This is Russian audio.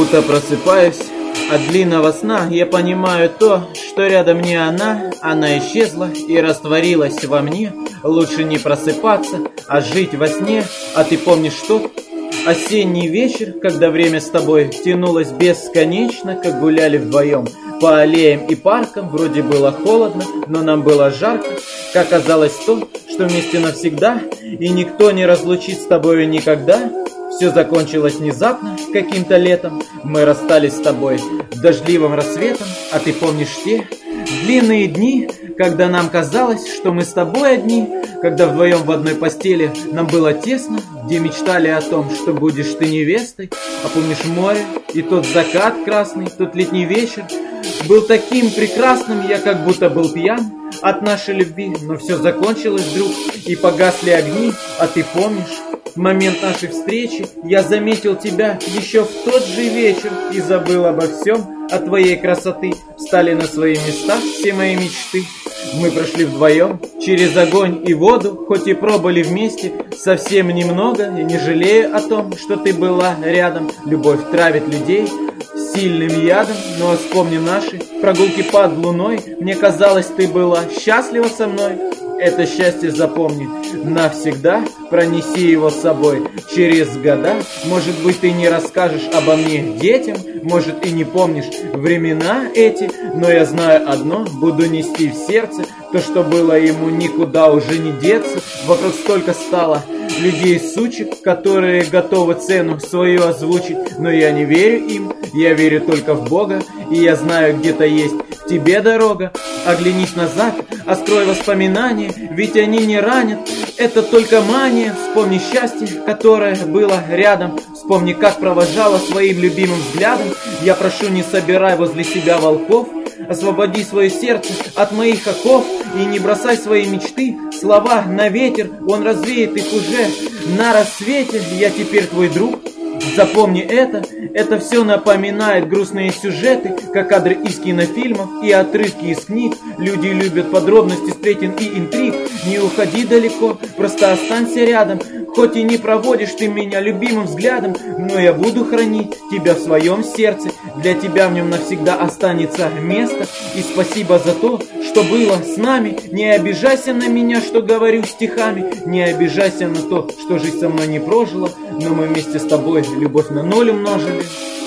будто просыпаюсь от длинного сна. Я понимаю то, что рядом не она. Она исчезла и растворилась во мне. Лучше не просыпаться, а жить во сне. А ты помнишь тот осенний вечер, когда время с тобой тянулось бесконечно, как гуляли вдвоем по аллеям и паркам? Вроде было холодно, но нам было жарко. Как казалось то, что вместе навсегда, и никто не разлучит с тобой никогда. Все закончилось внезапно, каким-то летом. Мы расстались с тобой дождливым рассветом. А ты помнишь те длинные дни, когда нам казалось, что мы с тобой одни, когда вдвоем в одной постели нам было тесно, где мечтали о том, что будешь ты невестой? А помнишь море и тот закат красный, тот летний вечер был таким прекрасным, я как будто был пьян от нашей любви. Но все закончилось вдруг, и погасли огни. А ты помнишь момент нашей встречи? Я заметил тебя еще в тот же вечер и забыл обо всем. От твоей красоты встали на свои места все мои мечты. Мы прошли вдвоем через огонь и воду, хоть и пробыли вместе совсем немного. И не жалею о том, что ты была рядом. Любовь травит людей сильным ядом. Но вспомни наши прогулки под луной. Мне казалось, ты была счастлива со мной. Это счастье запомни навсегда, пронеси его с собой через года. Может быть, ты не расскажешь обо мне детям, может, и не помнишь времена эти, но я знаю одно, буду нести в сердце то, что было ему никуда уже не деться. Вокруг столько стало людей сучек, которые готовы цену свою озвучить, но я не верю им, я верю только в Бога, и я знаю, где-то есть в тебе дорога. Оглянись назад, открой воспоминания, ведь они не ранят, это только мания. Вспомни счастье, которое было рядом, вспомни, как провожала своим любимым взглядом. Я прошу, не собирай возле себя волков, освободи свое сердце от моих оков и не бросай свои мечты, слова на ветер, он развеет их уже на рассвете. Я теперь твой друг, запомни это все напоминает грустные сюжеты, как кадры из кинофильмов и отрывки из книг. Люди любят подробности сплетен и интриг. Не уходи далеко, просто останься рядом. Хоть и не проводишь ты меня любимым взглядом, но я буду хранить тебя в своем сердце. Для тебя в нем навсегда останется место. И спасибо за то, что было с нами. Не обижайся на меня, что говорю стихами. Не обижайся на то, что жизнь со мной не прожила, но мы вместе с тобой любовь на ноль умножили.